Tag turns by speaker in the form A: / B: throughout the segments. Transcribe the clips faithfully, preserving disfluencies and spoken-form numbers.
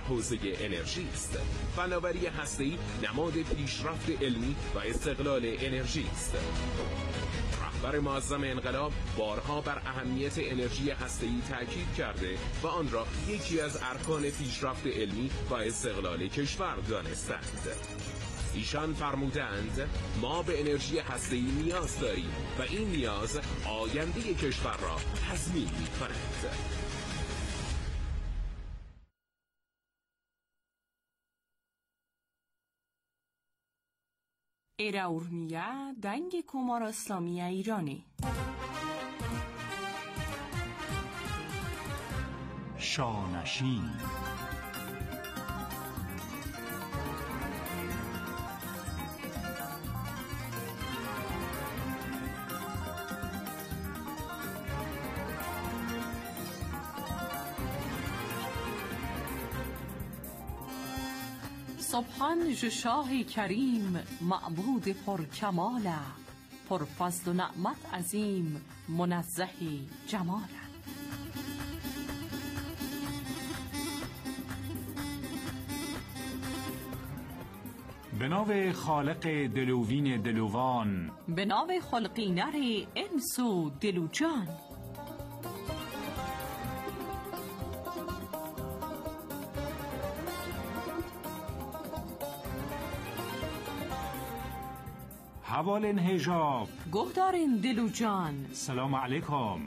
A: حوزه انرژی است. فناوری هسته‌ای نماد پیشرفت علمی و استقلال انرژی است. رهبر معظم انقلاب بارها بر اهمیت انرژی هسته‌ای تاکید کرده و آن را یکی از ارکان پیشرفت علمی و استقلال کشور دانستند. ایشان فرمودند ما به انرژی هسته‌ای نیاز داریم و این نیاز آینده کشور را تضمین می‌کند.
B: Eraurmiya dangi Komara İslamiye İrani.
C: شانشین.
B: سبحان شاه کریم معبود پر کماله، پر فضل و نعمت عظیم منزه جماله.
C: به نام خالق دلوین دلوان،
B: به نام خلقی نر انس و دل و جان.
C: حوالن حجاب،
B: گهدارن دل و جان.
C: سلام علیکم.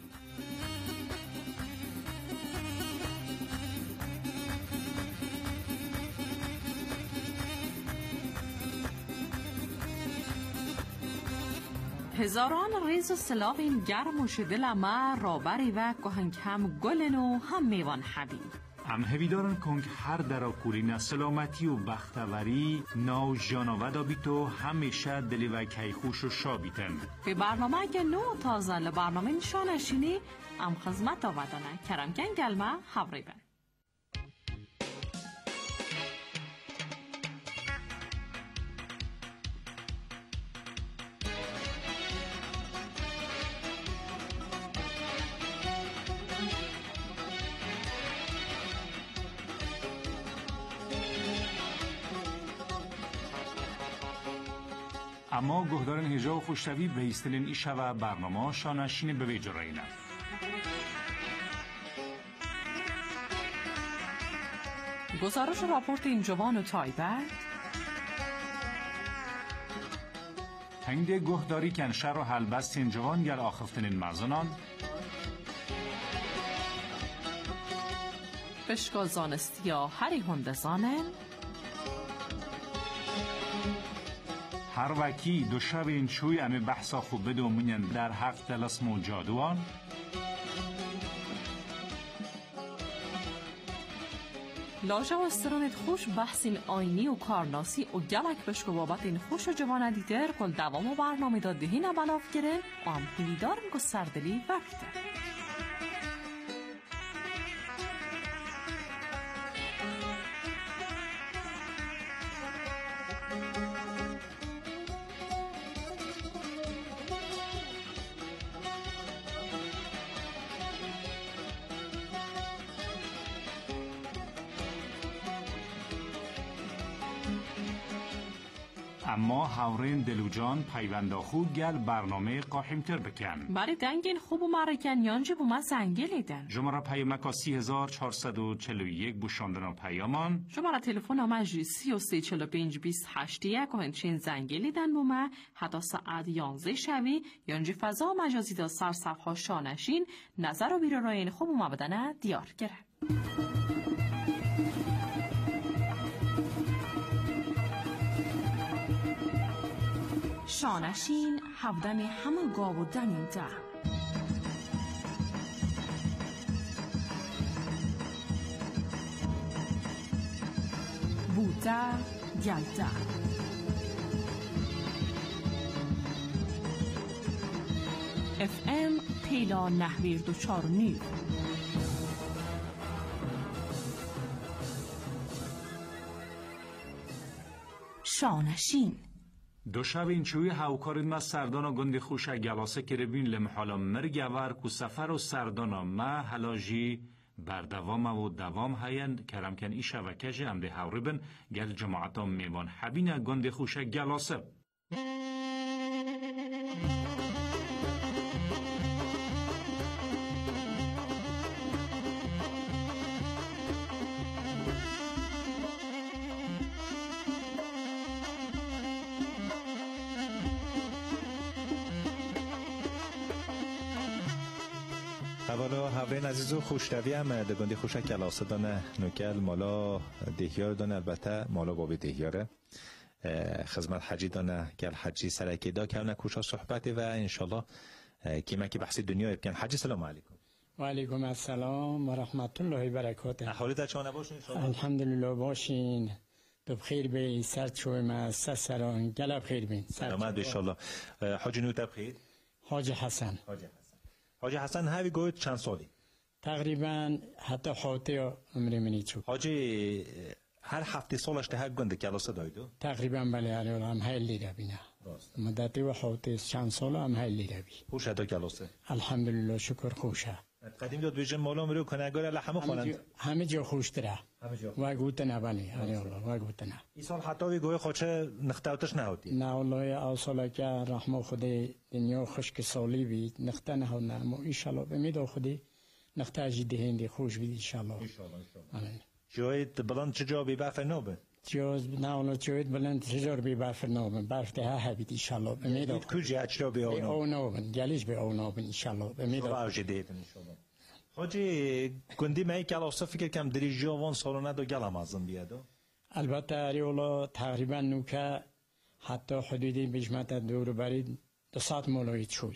B: هزاران ریز و سلاوین گرم و شدل ما رابری و گوهنگ هم گلن و هم میوان حبیب.
C: هم هویدارن کنگ هر درا کولین سلامتی و بختوری ناو جانوه دا بیتو همیشه دلی و کیخوش و شابیتن.
B: به برنامه اگه نو تازه لبرنامه شانشینی ام خدمت آودانه کرم گنگلمه حوری بن.
C: اما گهدارن هجا و خوشتوی به ایستلین ایشه و برنامه شانشین به ویجا راینا.
B: گزارش راپورت این جوان و تایبت
C: هنگده گهداری کنشر و حلبست این جوان گر آخفتن مزنان
B: بشکا زانستیا هری هندزانن
C: هر وکی دو شب این چوی امی بحثا خوب بدومینن در حق دلسم و جادوان.
B: لاجه و استرانت خوش بحثین آینی و کارناسی و گلک بشکو بابت این خوش و جوان دیگر کل دوام و برنامه دادهی نبلاف گره و هم هیدارم که سردلی وقته.
C: اما هاورین دلوجان پیوندا خود گل برنامه قاحمتر بکن.
B: برای دنگین خوب و مرکن یانجی بو ما زنگلیدن.
C: جمعه پیامکا سی هزار چهارصد و چهل و یک بوشاندن پیامان.
B: جمعه تلفن آمجی سی و سی چهل و پنج بیست هشت یک و هنچین زنگلیدن بو ما حتی ساعت یانزه شوی یانجی فضا مجازی دا سر صفحه شانشین نظر و بیرو راین خوب و ما بدنه دیار گره. شانشین هفدم همه گاو و دنین ده بوده گلده اف ام پیلا نهویر دو چار نیو شانشین
C: دو شب این چوی هاوکارین ما سردانا گندی خوشه گلاسه کربین لمحالا مرگوار کو سفر و سردانا ما حلاجی بر دوام و دوام هاین کرم کن ای شبکه هم ده هاوربن گل جماعتا میوان حبینه گند خوشه گلاسه.
D: اولا هاورین عزیزو خوشتوی هم دگندی خوشه کلاسه دانه نوکل مالا دهیار دانه البته مالا بابی دهیاره خدمت حجی دانه گل حجی سرکی دا کنه کوشا صحبتی و انشالله کیما که بحثی دنیا بکن. حجی سلام علیکم.
E: و علیکم السلام و رحمت الله و برکاته.
D: احوالی تا چانه باشین انشالله؟
E: الحمدلله باشین. تو بخیر بی سر چوی ما سسران گل بخیر بین.
D: سلامت انشالله. حاجی نو تبخیر؟
E: حاج حسن.
D: حاج حسن. حاج حسن هاوی گوید چند سالی؟
E: تقریبا حتی حاطی عمری منی چوب.
D: حاجی هر هفته سالش ده هر گنده کلاسه دایدو؟
E: تقریبا بله هر هم هیلی رو بینه. مدتی و حاطی چند سال هم هیلی رو بی.
D: خوشه دا کلاسه؟
E: الحمدلله شکر خوشه.
D: قدیم داد بیشتر مالا میرو کنه اگر الله همه خوانند؟
E: همه جا خوش داره. و گوته نه بله هری الله و گوته نه.
D: این سال حتی وی گوی خودشه نختهاتش نهودی؟
E: نه والله آساله که رحمه خودی دنیا خشک سالی بید نخته نه نه ما ایشالله بمیدو خودی نخته جدی هندی خوش بید ایشالله.
D: ایشالله ایشالله. جوید بلند چجا بی برف نوبه؟
E: جوز نه والله جوید بلند چجا بی برف نوبه برف ده ها بید ایشالله بمیدو.
D: کجی اچرا بی آن
E: آن نوبه گلیش بی آن نوبه ایشالله بمیدو.
D: راج دیدن ایشالله. حاجی گندی می کلاسه فکر کم دری جوان سالانه دو گلم ازم بیادو؟
E: البته ریولا تقریبا نوکه حتی حدودی بجمت دور برید دو ساعت مولوی چوی.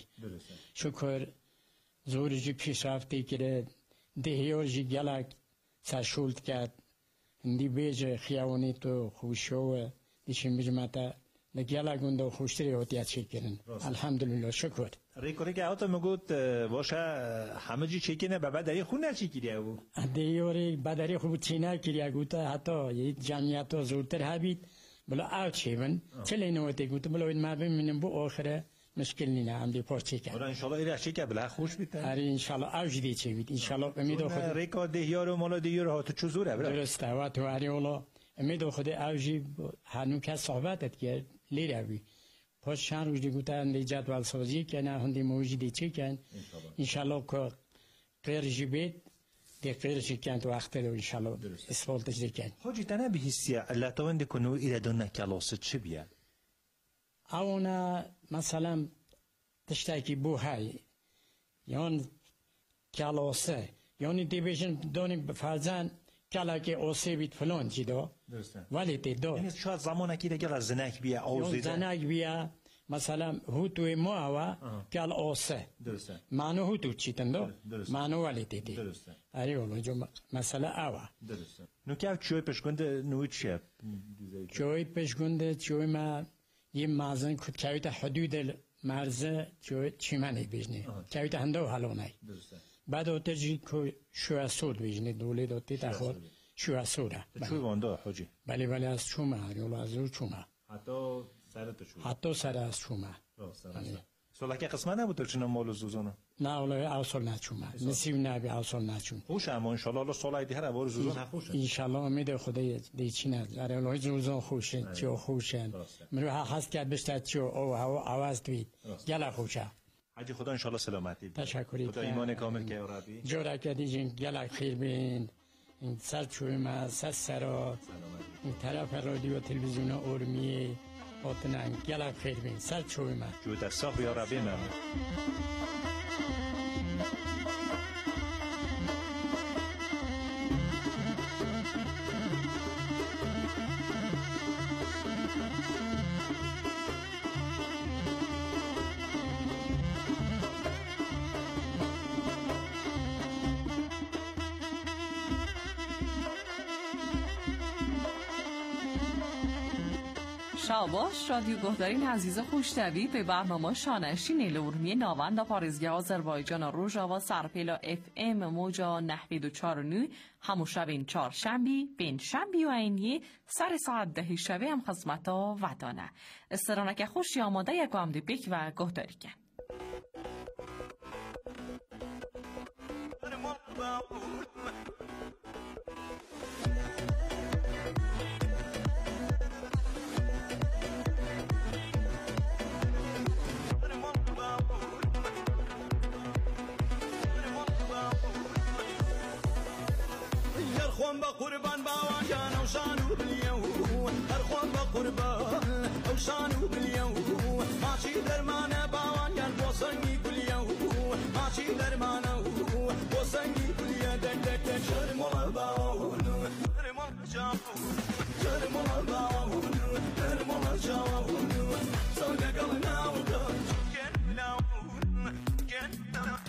E: شکر زورجی پیش رفتی که دهیارجی گلک سرشولد کرد هندی بیج خیاونی تو خوشو دیشیم بجمت لگیالا گنده خوشتری هوتی اچی کردن. الحمدلله شکر.
D: ریکوری که آتا میگوید واشه همه جی چی کنه بعد داری خونه چی کریه او؟
E: دیوری بدری خوب چینه کریه گوته حتی یه جمعیت زورتر هبید بلا آوچی من چلی نوتی گوته بلا این ما ببینیم بو آخره مشکل نی نه هم دی پارچه کرد.
D: ولی انشالله ایره چی که بلا خوش بیته؟
E: آره انشالله آوج دی چی بید انشالله امیدو خود.
D: ریکا دهیار و مالا دهیار ها تو چه زوره برای؟
E: درسته و تو آره اولا امیدو خود آوجی هنو که صحبتت کرد لیره بی. پس چند روز دیگه تا جدول سازی کنه هندی موجودی چی کن انشالله که قرجی بید دی قرجی کن تو وقت رو انشالله اسفالتش دی کن.
D: حاجی تنها به حسیه علتاوند کنو ایره دونه کلاسه چه بیاد؟
E: اونا مثلا تشتکی بو های یان کلاسه یانی دی بیشن دونی فرزن کلا که اوسی بیت فلان چی دو ولی تی دو
D: یعنی شاید زمانه که دیگر زنک بیا آوزیده
E: زنک بیا مثلا هوتوی ما هوا کل اوسه
D: درسته
E: مانو هوتو چی تندو مانو ولی تی دی
D: درسته
E: اری ولو جو مثلا آوا
D: درسته نو که چوی پشگنده نوی چیه
E: چوی پشگنده چوی ما یه مازن کد کهیت حدود مرزه چوی چیمانی بیشنی کهیت هندو حالونای
D: درسته
E: بعد اوتجی که شو سود بیشنی دولی دوتی تاخور شو سوده
D: چوی وانده حاجی
E: بله بله از چومه ریولا از رو چومه
D: حتی سرت شو
E: حتی سر از چومه
D: سولا که قسمه نبود تو چنان مالو زوزانه
E: نه اولا اوصل نچومه نسیب نبی اوصل نچوم
D: خوش اما انشالله الله سالای دیگر اوار زوزان خوشه
E: انشالله امید خدای دیچی نه اره الله زوزان خوشه چیو خوشن مرو هست که بشتر چیو او هوا عوض دوید گله خوشه
D: حاجی خدا انشالله سلامتی
E: تشکری
D: خدا ایمان کامل که ربی
E: جورا کردی جن گله خیر بین این سر چوی ما سر سرا این طرف رادیو تلویزیون اورمیه باتنان گله خیر بین سر چوی ما
D: جو در صاحب یا ربی من
B: شاباش رادیو گهدارین عزیز خوشتوی به برنامه شانشین لورمی ناوند پارزگاه آذربایجان روژا و سرپیلا اف ام موجا نحوید و چار نو همو شبین چار شنبی بین شنبی و اینیه سر ساعت ده شبه هم خدمتا ودانه استرانک خوشی آماده یک وامدی بیک و گهداری کن
F: قربان باوان جان اوشانو بلیو هر خوان با قربان اوشانو بلیو ماشی درمانه باوان جان بوسنگی بلیو ماشی درمانه بوسنگی بلیو دک دک شرم الله باوان شرم الله جاو شرم الله باوان شرم الله جاو سودا قلنا وقت كن لا كن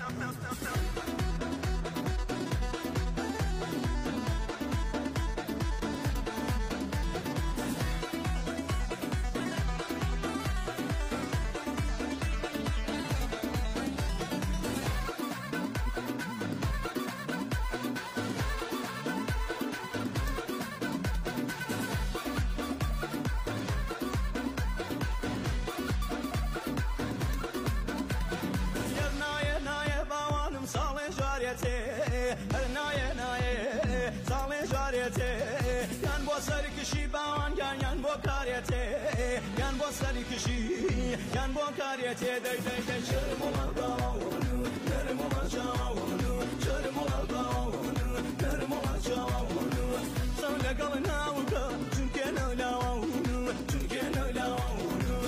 F: سرکشی باوان یان یان با کاریته یان با سرکشی یان با کاریته دی دی دی شرم الله باوان شرم الله جاوان شرم الله باوان شرم الله جاوان سولا قلنا وقا چونکه نولاوان چونکه نولاوان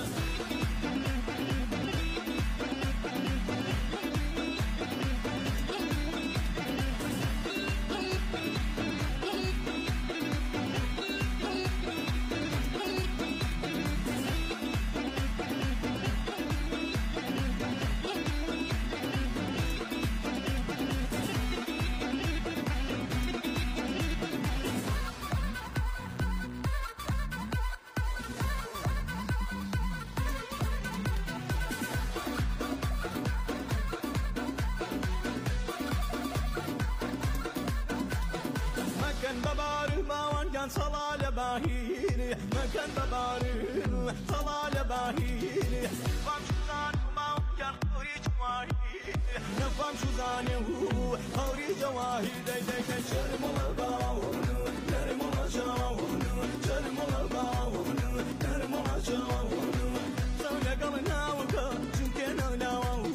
F: صلال باهيري مكان بباري صلال باهيري فام شوزان ما كان قوري جواهي نفام شوزان هو قوري جواهي دي دي دي شرم الله باون شرم الله جاون شرم الله باون شرم الله جاون سولا قلنا وكا جنكنا لاون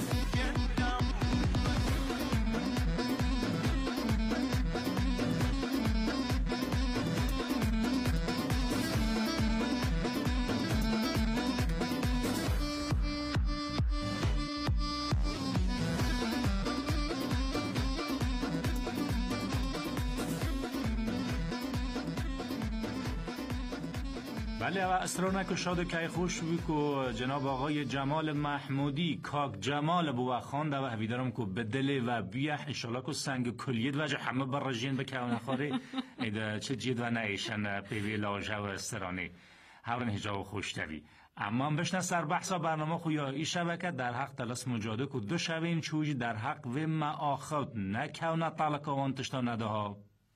C: بله و اسرانک و شاد که خوش بی که جناب آقای جمال محمودی کاک جمال بو خانده و هویدارم که بدله و بیح انشالله که سنگ کلیت و همه بر رژین بکن نخواره ایده چه جید و نایشن پیوی لاجه و استرانی هورن هجا و خوشتوی اما بشنه سر بحثا برنامه خویا ای شبکه در حق تلس مجاده که دو شوین چوجی در حق و معاخد نکونه طالقه وانتشتا نده ها.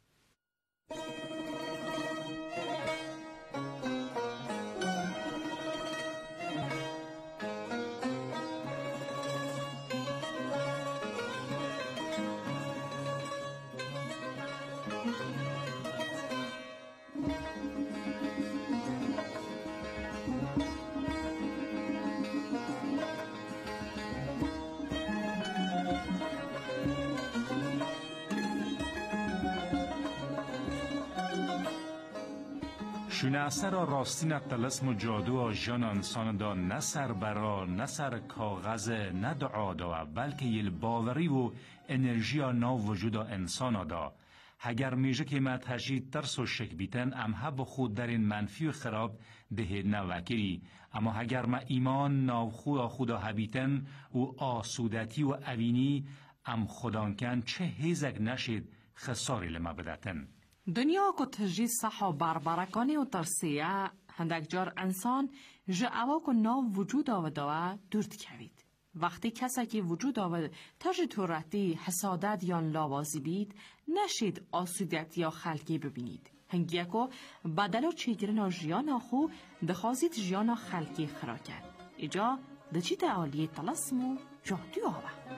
C: شونه اثر راستین تلسم و جادو آجان انسان دا نه سر برا نه سر کاغذ نه دعا دا بلکه یل باوری و انرژی ناو وجود انسان دا اگر میشه که ما تجید ترس و شک بیتن امها با خود در این منفی و خراب ده نوکری اما اگر ما ایمان ناو خود خدا هبیتن و آسودتی و اوینی ام خدانکن چه هیزک نشید خساری لما بدتن
B: دنیا کو تجی صح و بربرکانی و ترسیه هندک جار انسان جا اوا کو ناو وجود آوده دورد کوید. وقتی کسی که وجود آوده تجی تورتی حسادت یا لاوازی بید نشید آسودیت یا خلقی ببینید. هنگیه کو بدلو چیگرنا جیانا خو دخوازید جیانا خلقی خرا کرد. ایجا دچی تعالی تلسم و جادو آوه.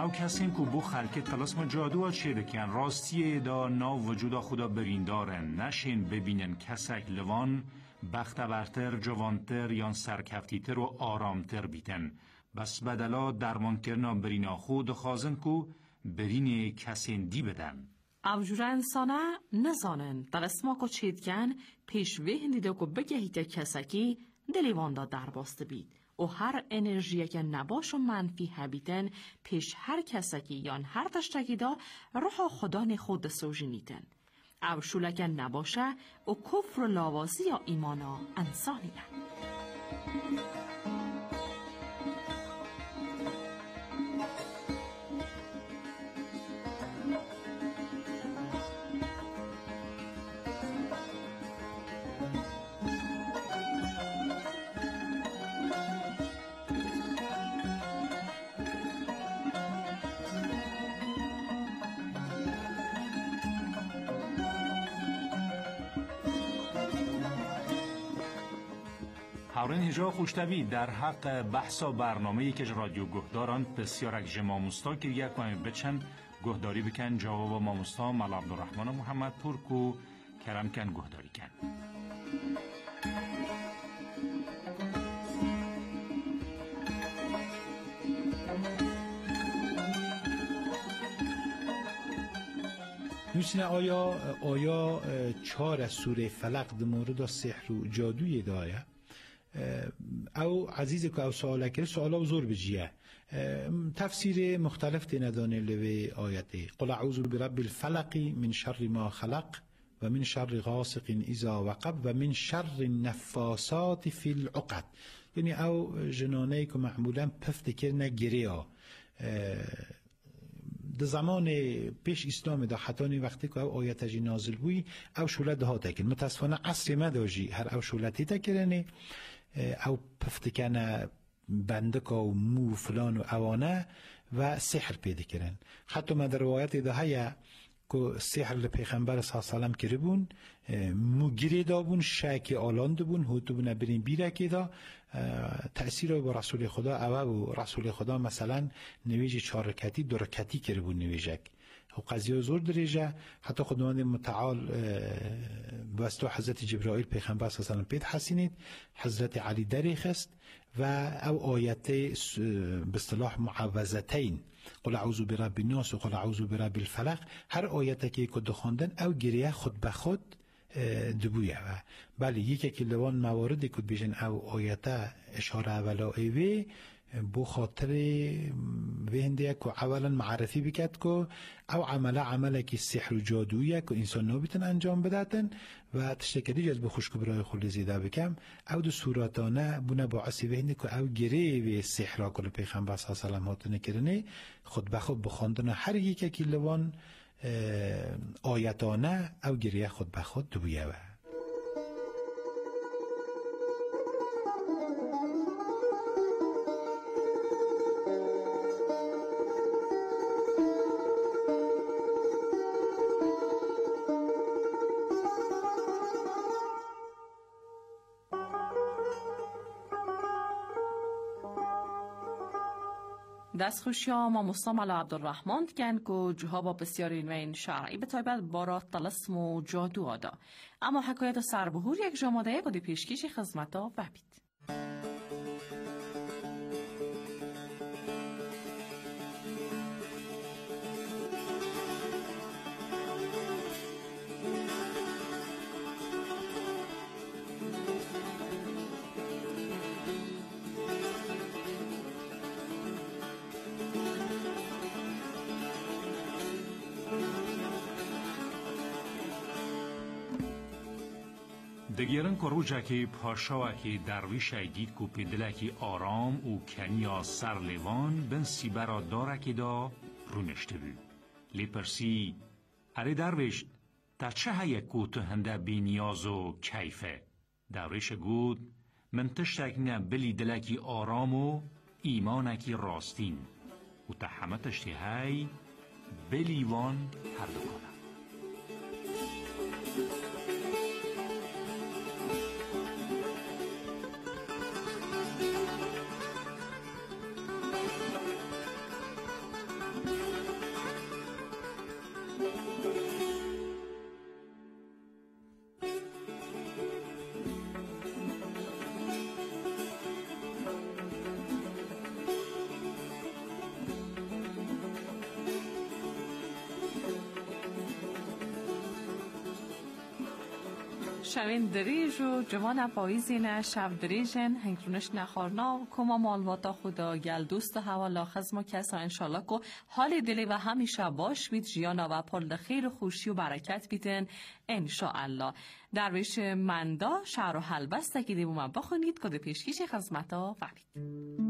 C: او کسیم که بو خلق طلسم جادو چه دکن راستی دا ناو وجودا خدا بریندارن نشین ببینن کسک لوان بختورتر جوانتر یا سرکفتیتر و آرامتر بیتن بس بدلا درمان کرنا برینا خود خازن کو برین کسین دی بدن
B: اوجور انسانه نزانن در اسما که چیدگن پیش وهن دیده که بگهیت کسکی دلیواندا در باسته بید و هر انرژی که نباش و منفی هبیتن پیش هر کسکی یا هر تشتکی دا روح خدا خود سوژنیتن او شولک نباشه و کفر و لاوازی یا ایمانا انسانیه
C: هاورین هجا خوشتوی در حق بحثا برنامه‌ای که رادیو گهداران بسیار اگه ماموستا که یک ماه بچن گهداری بکن جواب ماموستا مال عبدالرحمن محمد پور کو کرم کن گهداری کن
G: نوشینه آیا آیا چهار از سوره فلق در مورد سحر و جادوی دایه او عزیز که او سوال کرد سوالا زور بجیه تفسیر مختلف ندانه لوی آیته قل اعوذ برب الفلق من شر ما خلق و من شر غاسق اذا وقب و من شر النفاسات فی العقد یعنی او جنانه که معمولا پفت کرنه گریا در زمان پیش اسلام دا حتی وقتی که او آیت جی نازل بوی او شولت ها تکن متاسفانه عصر مداجی هر او شولتی تکرنه او پفتکنه بندکا و مو فلان و اوانه و سحر پیدا کرن حتی من در روایت ده های که سحر لپیغمبر صلی اللہ علیه وسلم کرده بون مو گیری دا بون شاکی آلانده بون هوتو بونه برین بیرکی دا تأثیر با رسول خدا او و رسول خدا مثلا نویج چهار رکعتی دو رکعتی کرده بون نویجک و قضیه زور دریجه حتی خداوند متعال بستو حضرت جبرائیل پیغمبر صلی اللہ علیه وسلم پید حسینید حضرت علی دری خست و او آیت به اصطلاح معوذتین قل اعوذ برب الناس و قل اعوذ برب الفلق هر آیت که کد خواندن او گریه خود به خود دبویه و بله یکی که لوان مواردی کد بیشن او آیت اشاره اولا ایوی بو خاطر وینده که اولا معرفی بکد که او عمله عمله که سحر و جادویه که انسان نوبیتن انجام بداتن و تشتکری جز به خوشک برای خلی زیده بکم او دو صورتانه بونه باعثی وینده که او گره و سحر کل پیغمبر صلی اللہ علیه وسلم هاتونه کرنه خود به خود بخواندن هر یکی که لوان آیتانه او گره خود به خود دویه و
B: دست خوشیا ما مستم علی عبدالرحمن کن که جوها با بسیاری نوین شرعی به طایبت بارات طلسم و جادو آدا اما حکایت سربهور یک جامعه یک و دی پیشکیش خدمتا و بید
C: دگیرن که روچه که پاشا که درویش دید که پدلکی آرام و کنیا سر لیوان بن سی برا داره که دا رو نشته بود. لی پرسی اره درویش در چه هایی که تو هنده بی نیاز و کیفه؟ درویش گود من تشتک نه بلی دلکی آرام و ایمانکی راستین و تا همه تشتی های بلیوان هر دکنه.
B: شوین دریج و جوان پاییزینه شب دریجن هنگرونش نخارنا کما مالواتا خدا گل دوست و حوالا خزم و کسا انشالله که حال دلی و همیشه باش بید جیانا و پل خیر و خوشی و برکت بیدن انشاءالله. درویش مندا شعر و حلبسته که دیبو من بخونید که ده پیشکیش خزمتا فهمید.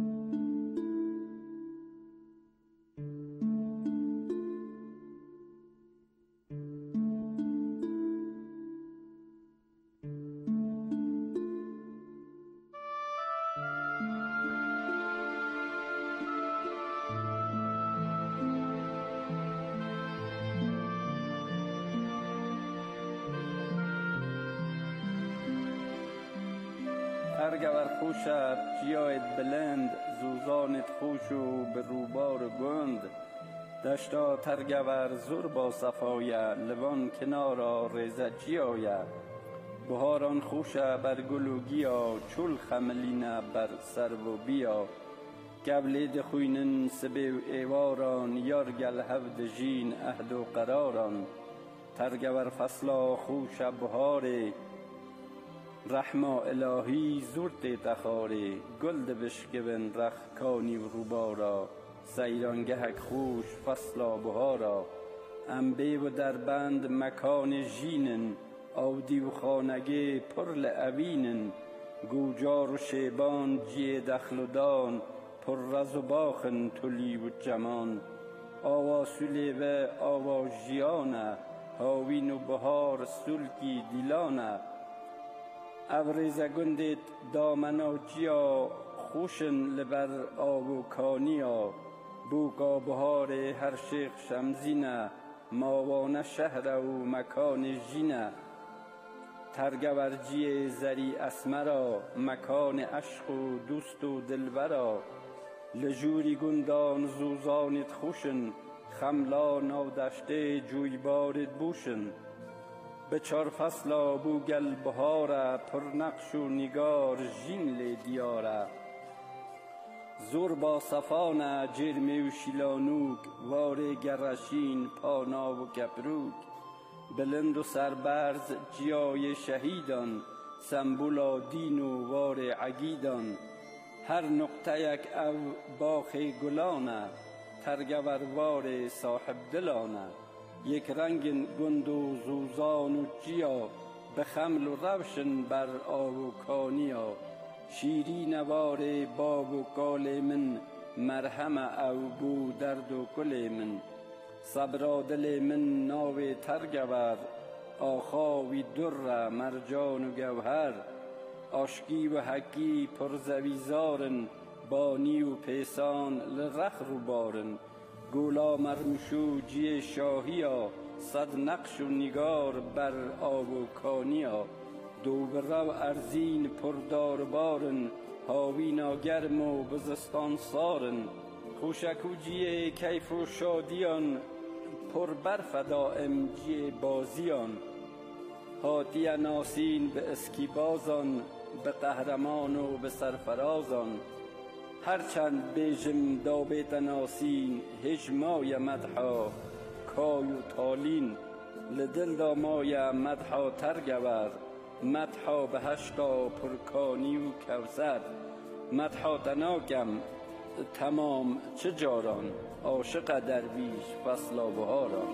H: هرگور خوشت جیایت بلند زوزانت خوش و به روبار گند دشتا ترگور زور با صفایه لبان کنارا ریزه جیایه بهاران خوش بر گلوگیا چول خملینه بر سرو بیا گبلید خوینن سبه و ایواران یارگل هفد جین اهد و قراران ترگور فصلا خوش بهاره رحمه الهی زورت تخاری گلد بشکبن رخ کانی و روبارا سیرانگهک خوش فصلا بهارا انبه و دربند مکان جینن آودی و خانگه پرل اوینن گوجار و شیبان جی دخلدان پر رز و باخن تولی و جمان آوا سلیوه آوا جیانه هاوین و بهار سلکی دیلانه ابریز گندت دامنا جیا خوشن لبر آب و کانیا بوکا بهار هر شیخ شمزینه ماوانه شهر و مکان جینه ترگورجی زری اسمرا مکان عشق و دوست و دلبرا لجوری گندان زوزانت خوشن خملان و دشته جویبارت بوشن به چار فصلا بوگل بهاره پر نقش و نگار جین لی دیاره زور با صفانه جرمی و شیلانوک واره گرشین پانا و کپروک بلند و سربرز جیای شهیدان سمبولا دین و وار عگیدان هر نقطه یک او باخ گلانه ترگور وار صاحب دلانه یک رنگ گند و زوزان و جیا به خمل و روشن بر آب و کانیا شیری نوار باب و کال من مرهم او بو درد و کل من صبرا دل من ناو ترگور آخاوی در مرجان و گوهر آشکی و حکی پرزویزارن بانی و پیسان لرخ رو بارن گولا مرمشو جی شاهیا صد نقش و نگار بر آب و کانیا دو برو ارزین پردار بارن هاوینا گرم و بزستان سارن خوشکو جی کیف و شادیان پر برف دائم جی بازیان هاتی ناسین به اسکی بازان به قهرمان و به سرفرازان هرچند بیجم دابت ناسین هجمای مدحا کای و تالین لدل دامای مدحا ترگور مدحا به هشتا پرکانی و کوثر مدحا تناکم تمام چه جاران عاشق درویش فصلا بهاران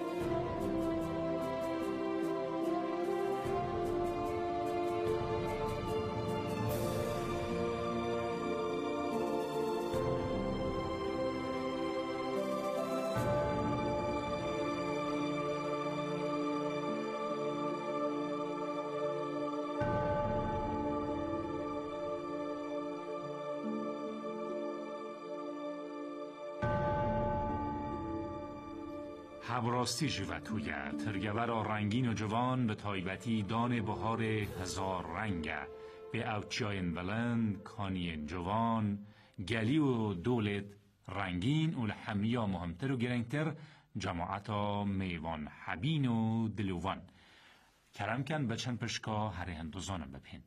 C: هبراستی جوتویه ترگور رنگین و جوان به تایبتی دان بهار هزار رنگه به اوچاین بلند کانی جوان گلی و دولت رنگین و لحمیا مهمتر و گرنگتر جماعتا میوان حبین و دلوان کرم کن بچن پشکا هر هندوزانم بپین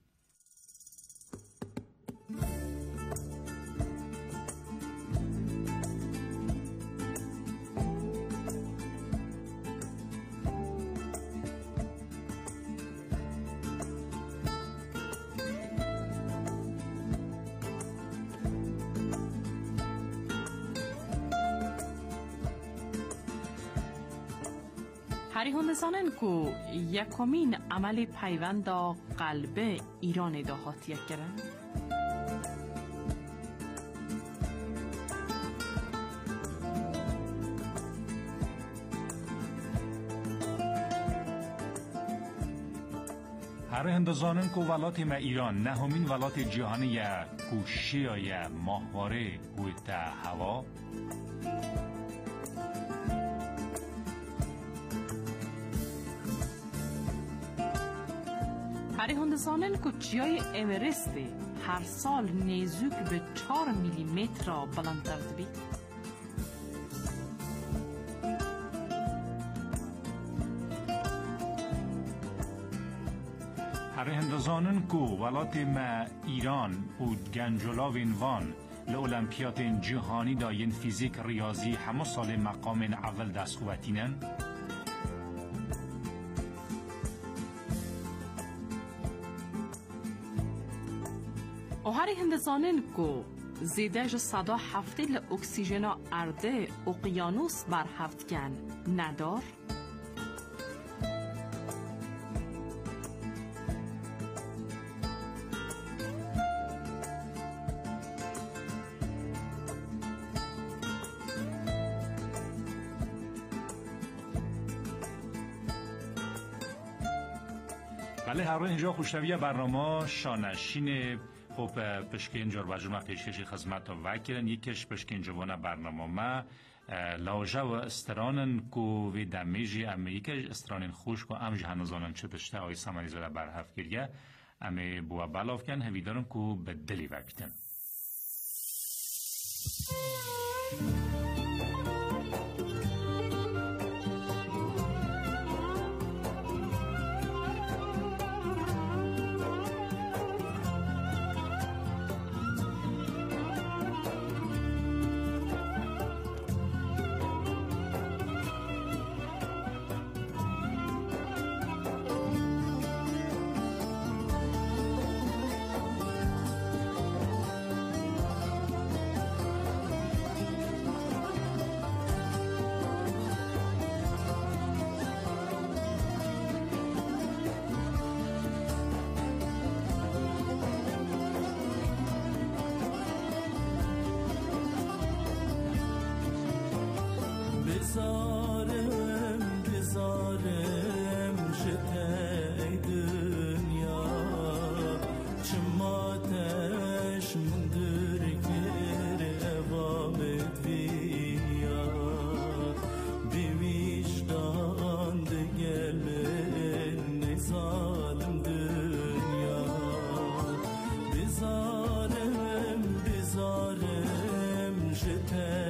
B: هری هندسانن کو یکمین عمل پیوند قلب ایران دهاتی کردن.
C: هر هندزانن کو ولات ما ایران نهمین ولات جهانی یا کوشی یا ماهواره بوده هوا
B: هر هندسانن کو چیای اورست هر سال نزدیک به چهار میلیمتر را بلندتر بید.
C: هر هندزانن کو ولات ما ایران و گنجولاوین وان لأولمپیاد جهانی داین فیزیک ریاضی همه سال مقام اول دست خوبتینن.
B: و هر هندسانن کو زیدش صدا هفته اکسیژن ارده اقیانوس بر هفت گن ندار.
C: بله هر روز اینجا خوشنوی برنامه شانشین خب پشک اینجا رو بجرمه پیشکشی خدمت و وکیلن یکیش پشک اینجا بانه برنامه ما لاوجه و استرانن کو و دمیجی امی یکیش استرانن خوش کو ام جهنزانن چه دشته آی سمانی زده برحف گریه امی بوا بلاف کن هویدارن کو به دلی وکتن.
F: بزارم بزارم جته دنیا چماتش مندر کر اوامد ویا بیویجدان دگل نزالم دنیا بزارم بزارم جته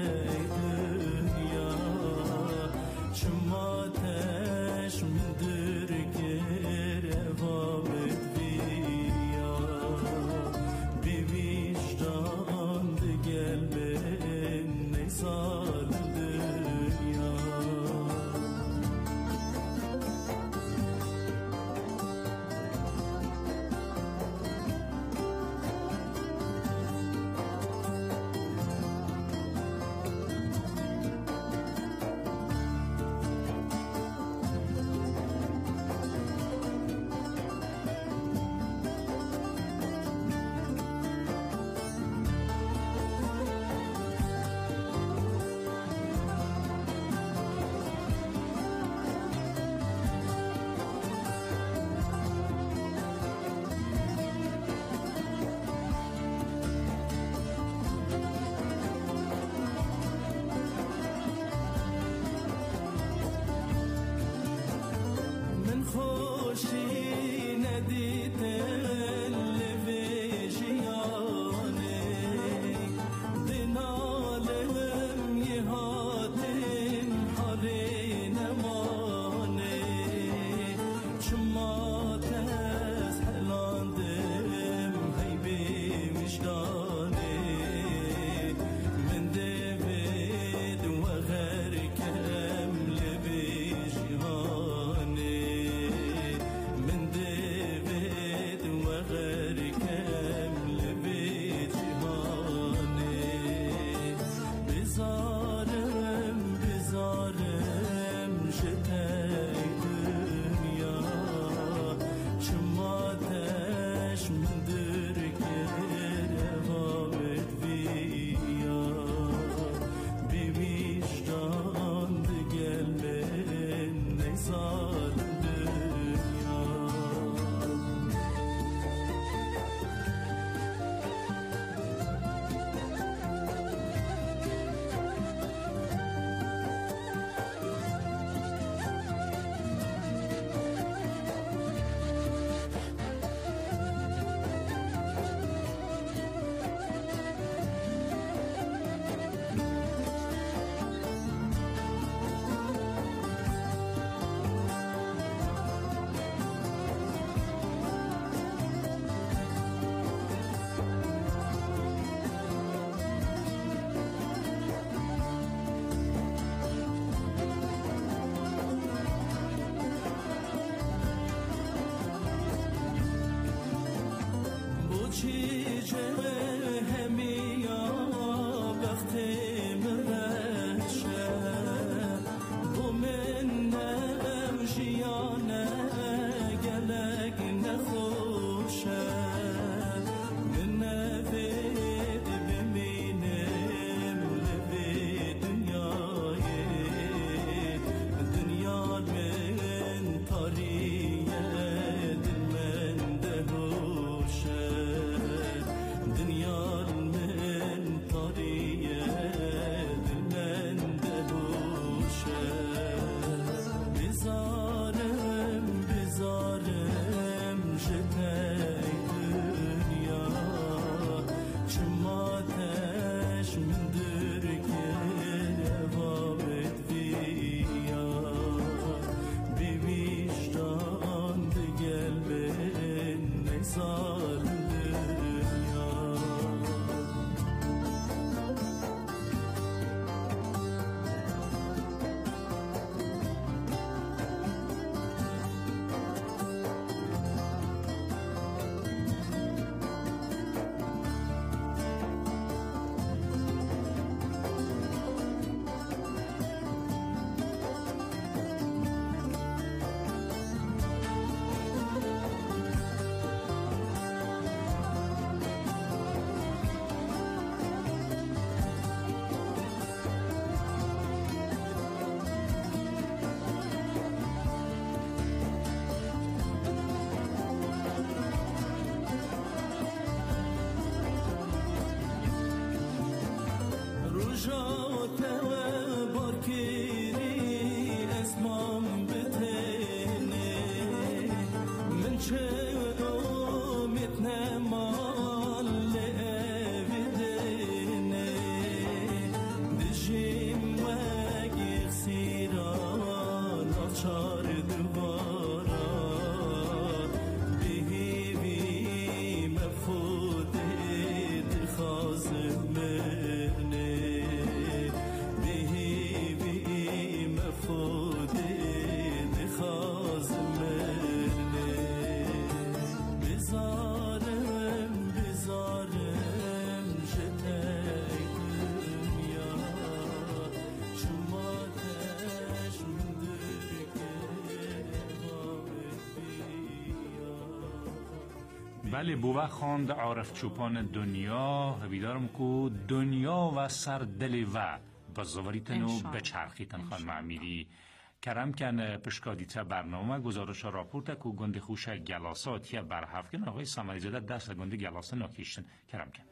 C: بله بوه خواند عارف چوپان دنیا بیدارم کو دنیا و سر دل و بازاوریتن و بچرخیتن خانم امیری کرم کن پشکادیت برنامه گزارش راپورت کو گنده خوش گلاسات یا برحف کن آقای سامری زاده دست گنده گلاسه ناکیشتن کرم کن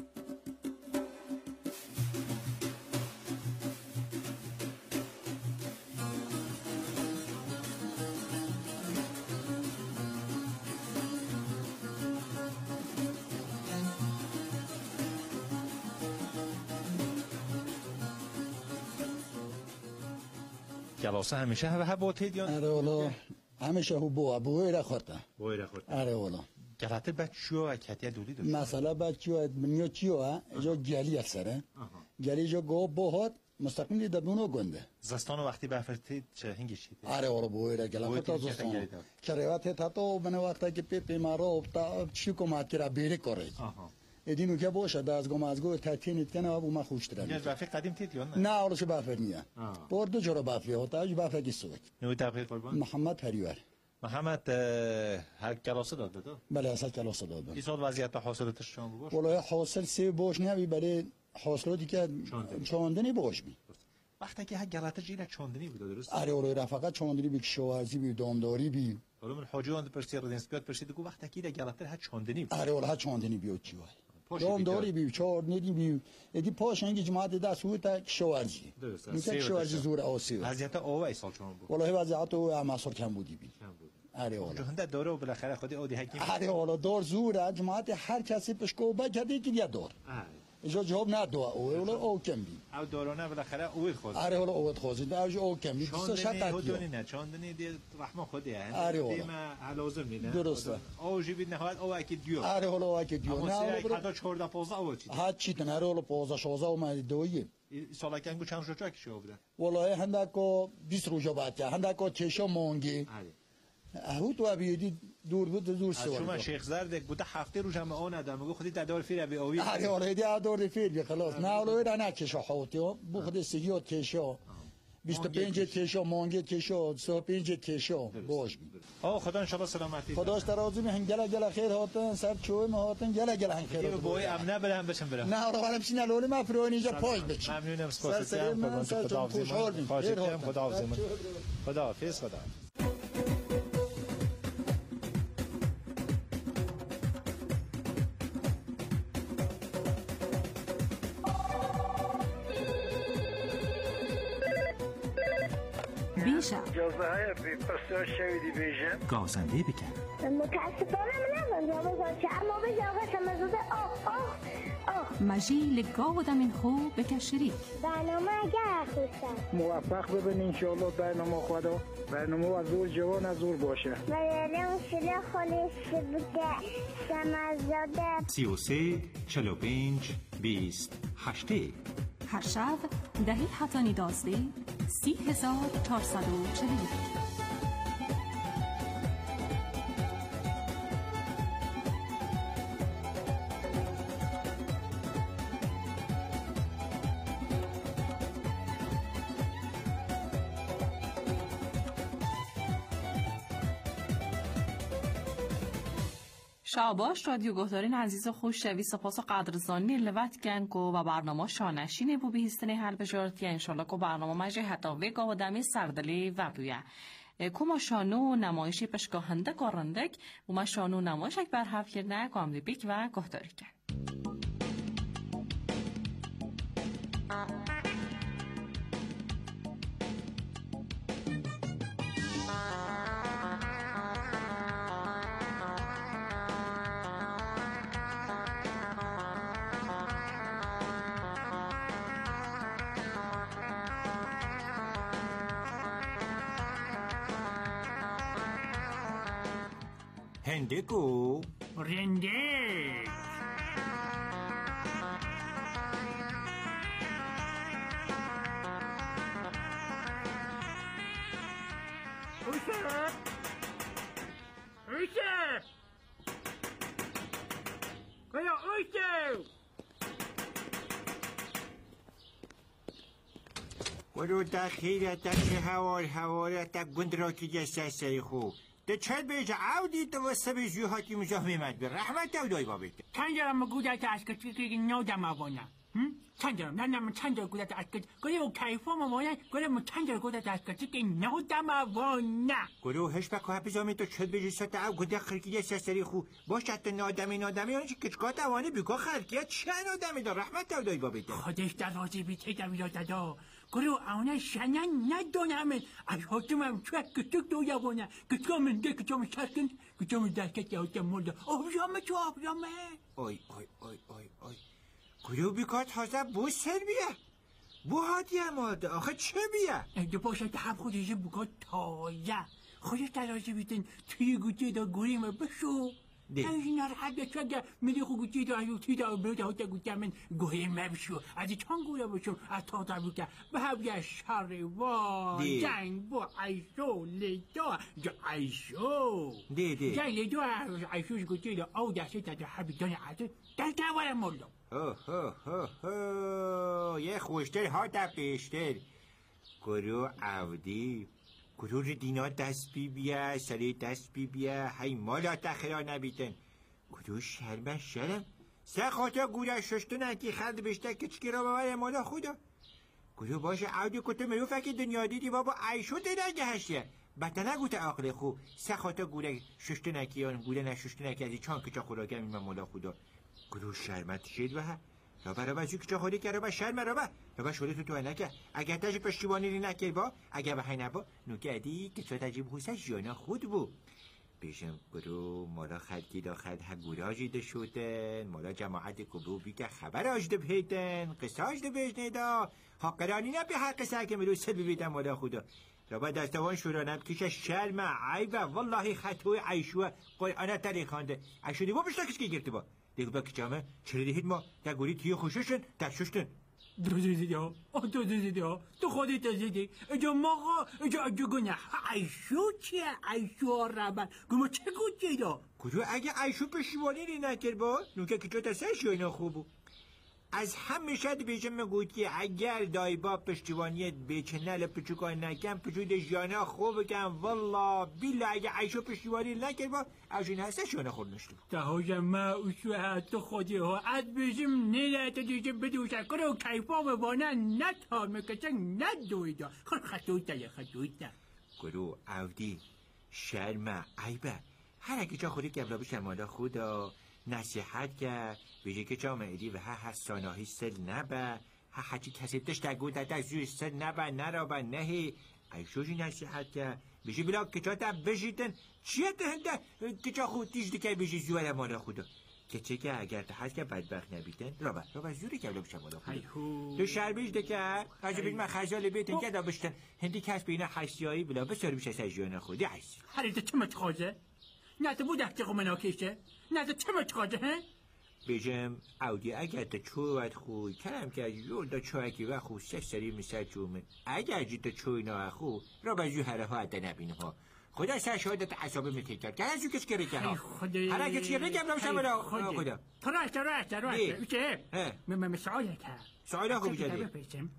D: گلاسه همیشه هوا هوا تید یا
I: آره والا همیشه هو بو بو را خورده
D: بو را خورده
I: آره والا
D: گلاته بچو اکتی دولی داشت
I: مثلا بچو منو چیو جو گلی اکثره گلی جو گو بوهات مستقیم دی دبونو گنده
D: زستان وقتی بفرتید چه هنگشید
I: آره والا بو را گلاته تا زستان کریوات تا تو من وقتا که پی پی مارو تا چی کومات کرا بیره کوره ادینو که باشه داز گم از گو تاتینیت کنه ابو ما خوش تره
D: یه بافی قدیم تید یا نه
I: نه اولش بافر نیا بردو جرا بافی هتا اج بافر کی سوت
D: نو دقیق قربان
I: محمد هریور
D: محمد هر گلاسه داد داد
I: بله اصلا گلاسه داد
D: این سال وضعیت حاصلاتش شام باش
I: والله حاصل سی باش نه برای حاصلاتی که چاندنی باش می
D: وقتی که هر گلاته جیل چاندنی بود درست
I: آره والله رفقت چاندنی بی کشاورزی بی دامداری بی
D: حالا من حاجیان پرسی رادنسپیات پرسید گفت وقتی که گلاته هر چاندنی بود
I: آره والله هر چاندنی بیو چی وای دامداری بی چهار ندی بی ادی پاش انگی جماعت دست بود تا کشاورزی
D: درست
I: میگه کشاورزی زور آسی
D: وضعیت آوا سال چون بود
I: والله وضعیت او مسئول کم بودی بی آره والله
D: جهنده داره و بالاخره خودی عادی حکیم
I: آره والله دار زور جماعت هر کسی پشکو با کدی کی دار اجا جواب ندو او والله او کم بی
D: او دارانه بالاخره اوید خود
I: آره والله اوید خود اوج او کم بی
D: سه شت دونی نه چاندنی دی رحمه خودی
I: آره والله
D: ما لازم نه
I: درسته
D: اوجی بی نهایت او اکی دیو
I: آره والله او اکی دیو
D: نه حتی چهارده پانزده او چی
I: ها چی تن آره والله پانزده شانزده اومد دویه
D: سالا کنگو چند روزا کی شو بوده
I: والله هندکو بیست روزا بعد هندکو چشم مونگی اهو تو ابیدی دور بود دور سوال
D: شما شیخ زرد بوده هفته رو جمع آن ادم میگه خودی ددار فیر ابی اوی
I: آره والله دی ددار فیر خلاص نه والله نه چشا حوتی بو خود سیگیات چشا بیست و پنج چشا مانگه چشا سی و پنج چشا باش
D: آ خدا ان شاء الله سلامتی
I: خداش درازی می هنگلا گلا خیر هاتن سر چوی ما هاتن گلا گلا خیر
D: دیگه بوی امنه برم بشم برم
I: نه والله ولی چینا لولی مفرونی جا پاش بچ
D: ممنونم سپاسگزارم خدا حافظ خدا حافظ خدا حافظ خدا
J: بیشم جازه های پرستار شویدی بیشم
C: گازنده بکن
K: متاسفانه من نبودم جابه که اما به جاغه سمزوده آه آه آه
B: مجیل گاو دمین خوب بکن شریک
K: برنامه اگر خوستم
J: موفق ببین انشاءالله برنامه خدا برنامه از زور جوان از زور باشه
K: برنامه شده خودش بوده سمزوده
C: سی و سه چل و پنج بیست هشته
B: هر شب دهی حتانی دازده سی هزار چهارصد و چهل شاباش رادیو گهدارین عزیز و خوش شوی سپاس و قدرزانی لوت گنگو و برنامه شانشینه بو بیستنه حل بجارتی انشالله که برنامه مجه حتی وگا و دمی سردلی و بویه کما شانو نمایش پشگاهنده کارندک و ما شانو نمایش اک برحف کرده کاملی بیک و گهداری کن
C: هندگو
L: رندک اوشه اوشه کیا اوشه
M: ولو داخل داخل حوال حوالات گند را که جسته سری خوب ده چه بیج عودی تو سبی جو هاتی مجاهمی مد به رحمت تو دای بابیت
L: چند جرم گودت از کچی نو دم آوانه چند جرم نه نه چند جرم گودت از کچی گره و کیفام آوانه گره من چند جرم گودت از کچی نو دم آوانه
M: گره هش بکو هپی زامی تو چه بیج سات او گوده خرکیه سری خو باش حتی نادمی نادمی آنچه کچکات آوانه بیکا خرکیه چه نادمی دار رحمت تو دای بابیت
L: خودش در راضی بیت دمیرا دادا گره آنها شنن ندونم از حکمم چه کتک دو یوانه کتکا من ده کتکا من شرکن کتکا من درکت یهوده مولده آبجامه تو آبجامه
M: آی آی آی آی آی گره بیکا تازه بو سر بیه بو هاتیه ماده آخه چه بیه
L: اگه باشه ده هم خودش بکا تازه خودش در راضی بیتن توی گوچه دا گریم بشو این نرحت بچه اگه میلی خو گوچه دا ایوتی دا برده هاته گوچه من گوهیم بشو از چان گوله بشو از تازه بوده به هویه شر و جنگ با عیشو لیدا جا عیشو جنگ لیدا عیشوش گوچه دا او دسته تا دا حبی دانه عزه در دوار مولو
M: اوه اوه اوه اوه یه خوشتر ها تا پیشتر گرو عودی گرور دینا دست بی بیا سری دست بی بیا هی مالا تخیرا نبیتن گرور شرمه شرم سه خاطر گوره ششتو نکی خرد بشته کچکی را باور مالا خودا گرور باشه عودی کتو مرو فکی دنیا دیدی بابا عیشو دیده هشته بطنه گوته عقل خو سه خاطر گوره ششتو نکی یا گوره نششتو نکی ازی چان کچا خورا گمیم مالا خودا گرور شرمت شد و ها رابا رابا زو کچا خوری که رابا شرمه رابا رابا شده تو تو نکه اگر تاج پشتیبانی ری نکر با اگر به هی نبا نوکه ادی که چا تجیب حوسش جانا خود بو بیشم گرو مالا خلکی دا خد ها گوراجی ده شدن مالا جماعت کبرو بی که خبر آج ده بهیدن قصاج ده بجنه دا حقرانی نبی هر قصه که مرو سر ببیدن مالا خودا رابا دستوان شورانم کشه شرمه عیبه والله خطوی عیشوه قرآنه تری خانده عیشو دیبا بشتا کشکی گرفته با دیگه با کچامه چرا دیدید ما در گوری توی خوششن در ششتن
L: دو زیدی ها دو زیدی ها تو خودت زیدی اجا ماها اجا اجا گونه عیشو چیه عیشو ربن گمه چه گوچه دا
M: کجا اگه عیشو پشیوانی ری نکر با نوکه کچا تسش یا خوبو از همه شد بیشم گوید که اگر دایبا پشتیوانیت بیچه نل پچوکای نکن پچوید جانا خوب کن والله بیلا اگه عیشو پشتیوانی نکر با اوشین هسته شانه خور نشتو
L: تهاجم ما اوشو حتی خودی ها از بیشم نیلت دیجه بدوشن کنه و کیفا ببانه نتا مکشن ندویده خود خطویده یا خطویده
M: گرو عودی شرمه عیبه هر اگه جا خوری قبلا بشن مالا خودا نصیحت که بیجه که جا معدی و ها ها ساناهی سل نبه ها حتی کسی داشت گوده در زوی سل نبه نرابه نهی ایشوشی نصیحت که بیجه بلا که جا تا بجیدن چیه دهنده که جا خود دیجده که بیجه زوره مالا خودا که چه که اگر تحت که بدبخت نبیدن رابه رابه زوری که بلا بشه مالا خودا تو شهر بیجده که قجب بیج من خجال بیتن که دا بشتن هندی کس بینه حسیایی بلا بسر بیشه سجیانه خودی حسی
L: حریده چه متخوزه؟ نه تو بود احتقو مناکشه؟ نه تو چه متخوزه هن؟
M: بیجم عودی اگر تا چوید خوی کرم که یول دا چوکی و خو سه سری مثل جومه اگر جی تا چوی نا خو را بجو هره ها عده نبینه ها خدا سه شهادت عصابه میتیکر که از کس که ریکه ها هر اگه چیه بگم نمشم را خدا
L: تراش تراش تراش بیشه من سعاله که
M: سعاله خوب جده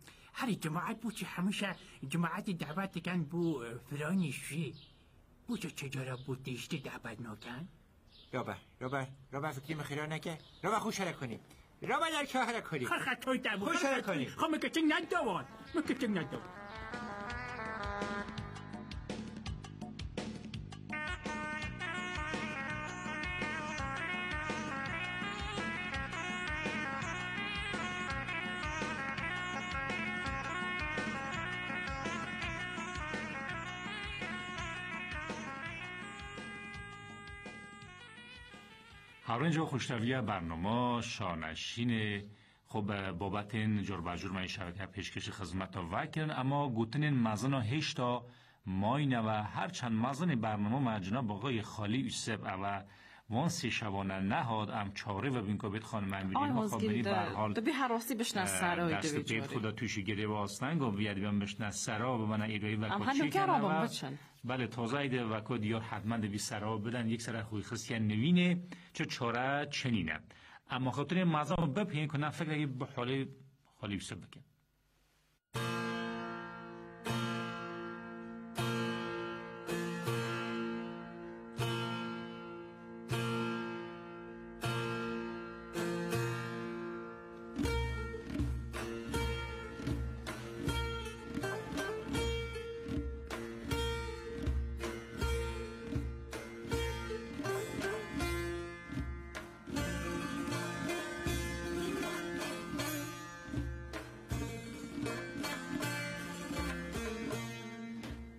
L: هر جماعت بود چه همیشه جماعت دعوت کن بو فرانیشی بو چه چجارا بود دیشتی دعوت ناکن
M: رابا رابا رابا فکری مخیرا نکه رابا خوش حرک کنیم رابا در که حرک کنیم
L: خرخ توی دبو
M: خوش حرک کنیم
L: خب مکچنگ ندوان مکچنگ ندوان
C: هر اینجا خوشتویه برنامه شانشین خب بابت این جور بجور من شبکه پیشکش خدمت ها وکرن اما گوتن مزن ها هشتا ماینه و هر چند مزن برنامه مجنا باقای خالی یوسف و وان سی شبانه نهاد ام چاره و بین که بیت خانم امیدین ها خواهی برحال
B: دو بی حراسی بشنه سرای
C: دست بیت خدا توشی گره و آستنگ و بیاد بیان بشنه سرا به من ایرایی و
B: کچی کنه
C: بله تازه ایده و که دیار حتما دوی سرا بدن یک سر خوی خسیان نوینه چه چاره چنینه اما خاطر مزام بپین کنم فکر اگه به حال خالی یوسف بکن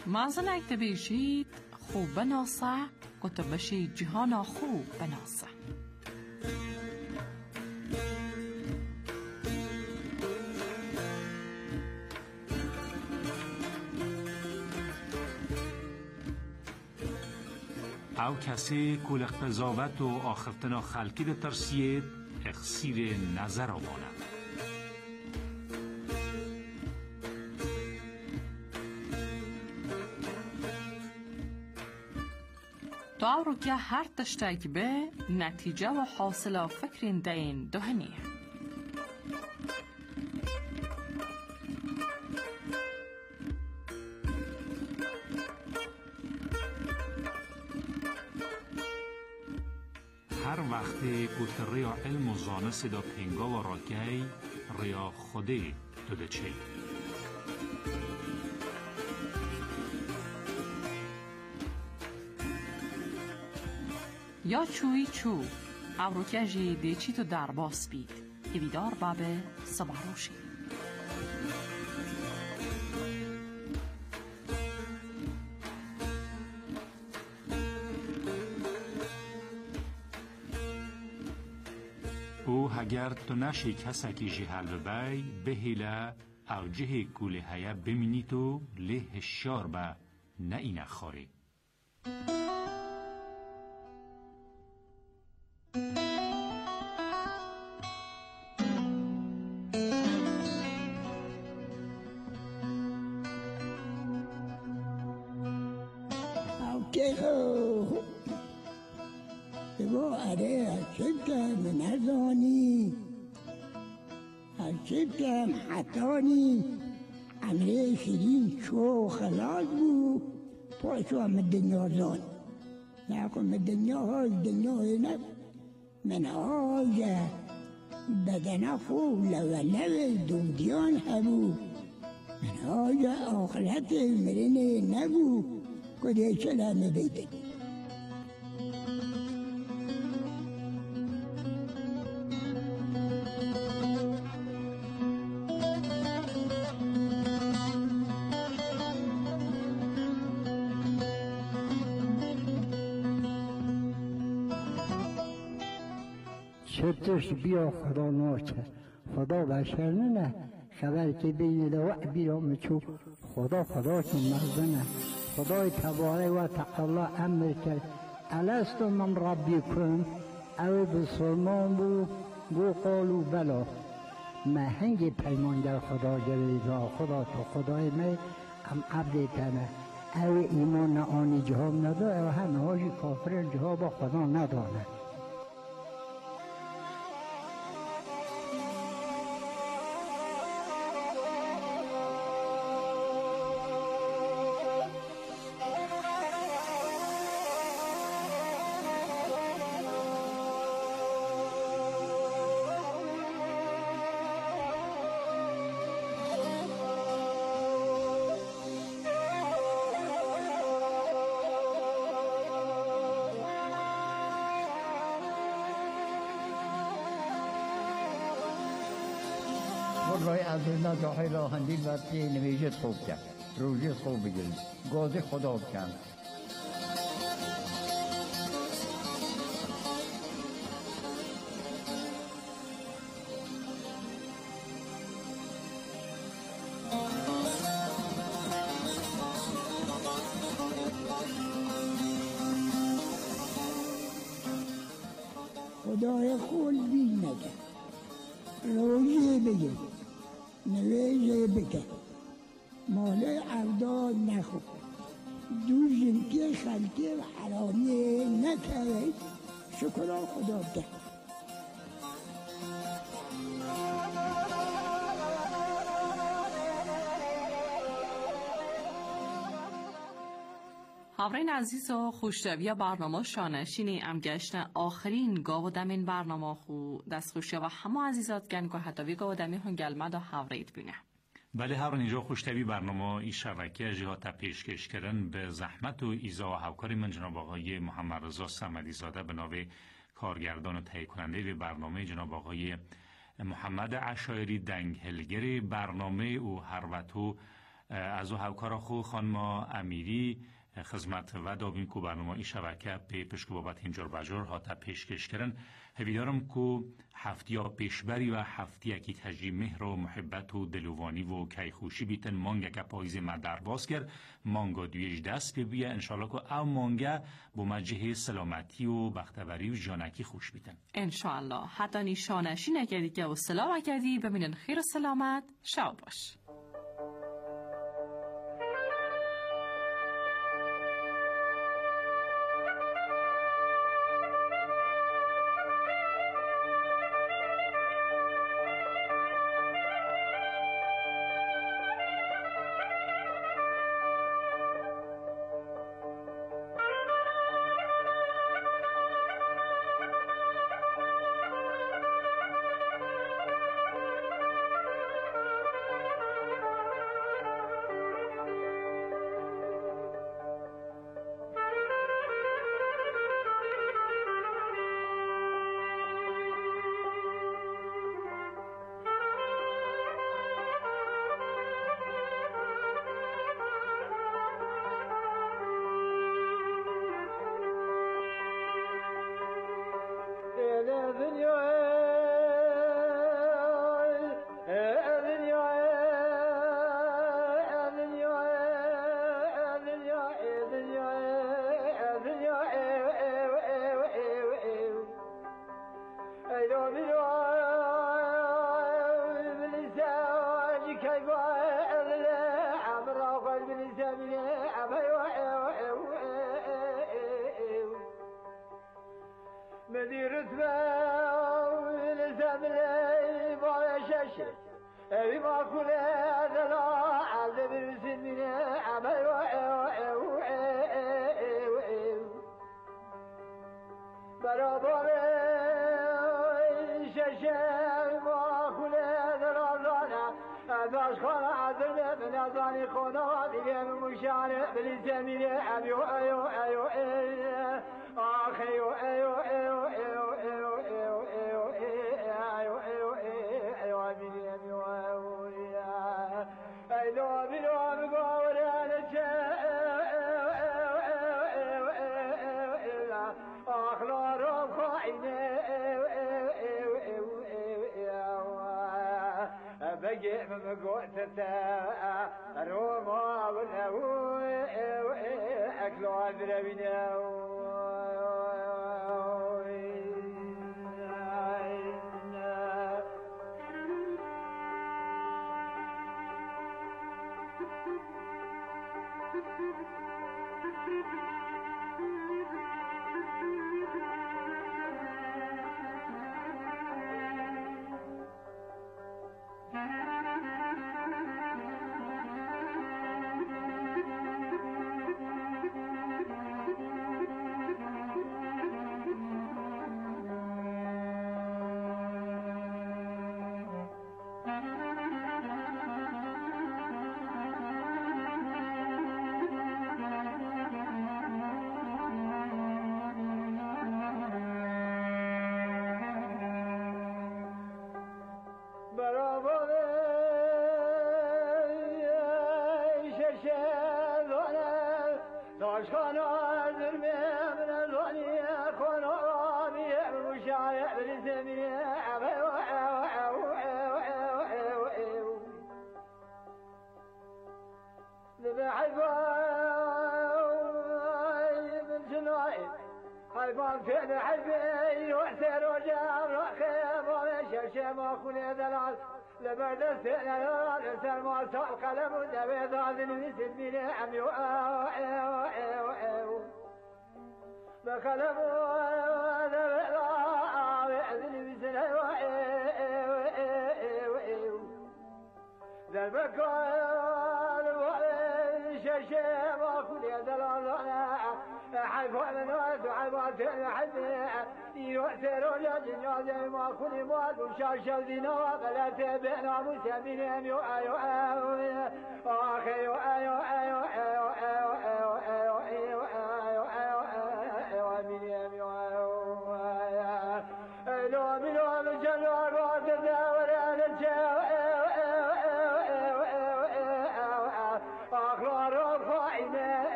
B: مازنک دبیجید خوب بناسه کتبشی جهانا خوب بناسه.
C: او کسی کل قضاوت و آخرتنا خلکی ده ترسید اخسیر نظر آماند.
B: تو رو که هر تشتک به نتیجه و حاصل فکرین دین دهنیه.
C: هر وقتی که ریا علم و زانست دا پنگا و راکی ریا خودی داده چی؟
B: یا چوی چو او که جی دیچی تو در باس بید ایویدار بابه سباروشی.
C: او اگر تو نشی کسا کی جهل ببای بهیلا او جه کوله هیا بمینی تو له شار با نه این خاری.
N: و اره هرچکم نزانی هرچکم حتانی امره شیرین چو خلاص بود پاشو هم دنیا زان نکن دنیا های دنیا های من های بدن خوب لولو دودیان هبو من های آخرت مرنه نبو کده چلمه بیده.
O: شبتش بیا خدا ناچه خدا بشر نه خبر که بین دو بیا مچو خدا خدا که مردنه خدای تبارک و تعالی امر کرد الستو من ربیکم او بسلمان بو گو قالو بلا محنگ پیمان در خدا جلیزا خدا تو خدای می هم عبد تنه او ایمان آنی جهاب نداره و همه هاشی کافر جهاب خدا نداره.
P: والله از اینا جاهای راهندی وقتی نمیجت خوب کرد روزی خوب بگیریم گازه خدا بکن.
N: خدای خود بی نکن روزی بگیر نویزه بکن مال عبدال نخود دوزیم که خلقی و حرامی نکرد شکران خدا بکن.
B: همراهان عزیز و خوشتوی برنامه شانشینی ام گشتن آخرین گاو دمین برنامه خو دست خوشی و همه عزیزات گن که حتوی گاو دمی هنگلمه دا حورید بینه.
C: بله هر اینجا خوشتوی برنامه ای شبکه جهات پیشکش کردن به زحمت و ایزا و همکاری من جناب آقای محمد رضا صمدی زاده به نوع کارگردان و تهیه کننده به برنامه جناب آقای محمد عشایری دنگهلگری برنامه او هر وقت از او هاوکارا خو خانم امیری خدمت و دابین کو برنامه ای شبکه به پشک بابت اینجور بجور ها تا پیشکش کردن هویدارم کو هفتیا پیشبری و هفتی یکی تجی مهر و محبت و دلوانی و کیخوشی بیتن مانگا که پاییز مدر باز کرد مانگا دویش دست ببیه انشالله که او مانگا با مجه سلامتی و بختوری و جانکی خوش بیتن
B: انشالله حتی نیشانشی نکردی که و سلام کردی ببینن خیر و سلامت شب باش.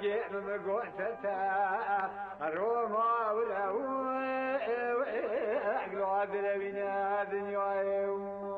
Q: بقي مقوتتا روما ولو اقلوا بلبنا دنيا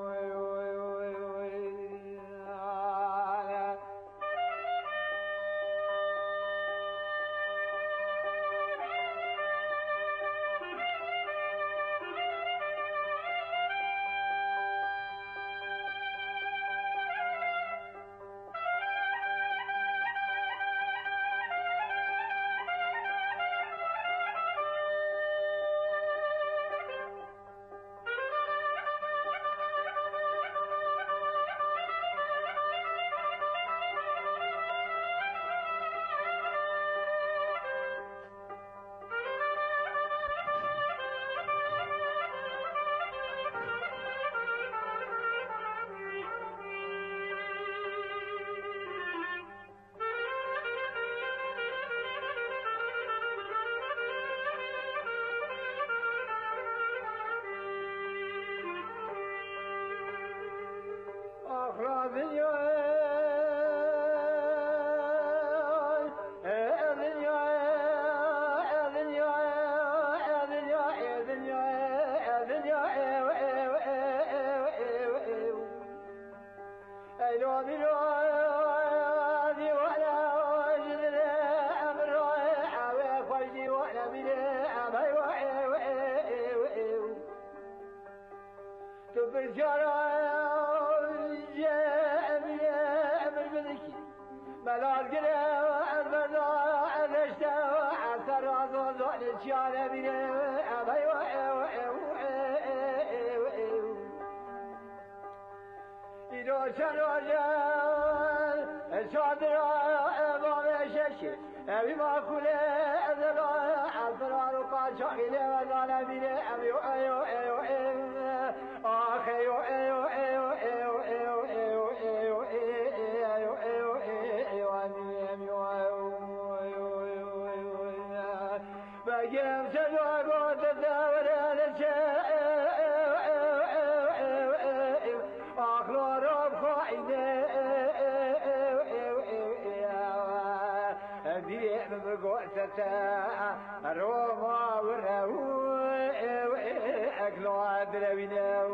Q: روما ورهو أكلوا دلوينا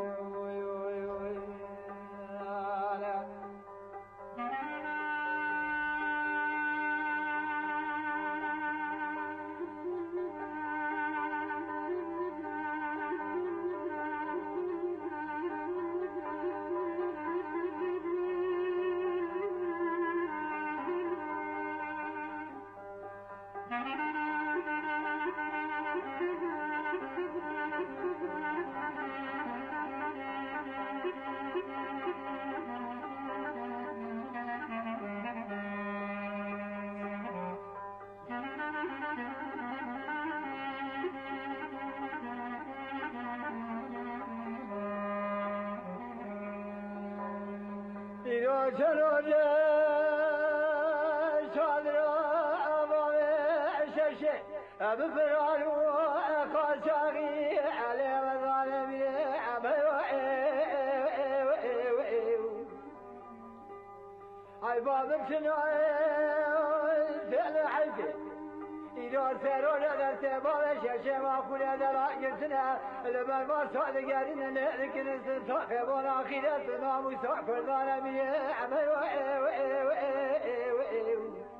Q: لما ما صعد قارين لكن صاحب ولا خيرات ما مسوع فرضانا بيه عمي وإيه وإيه وإيه وإيه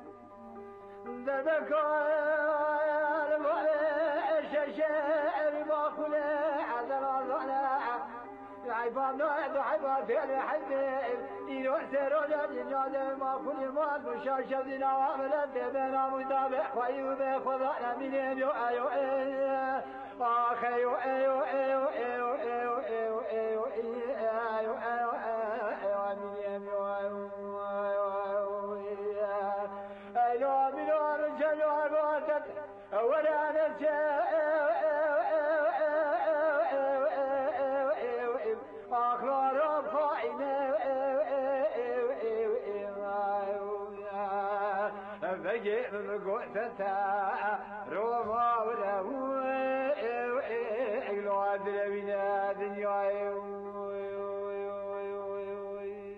Q: ذبكوا الشاشة ما خلا عذر الله عيبان نوعد عيبان فعل حبيب إيرو سيرونا جناد ما كل ما مشاشة ذنا وعملا تبنا متابع خيوبة خضعنا من يو أيو أيو آخ أيو أيو أيو أيو أيو أيو أيو أيو أيو أيو من يو أيو أيو من رجل وعبادت ولا نجا أخلار خائنة فجئ بقوتها روما وله إغلاد لبنا دنيا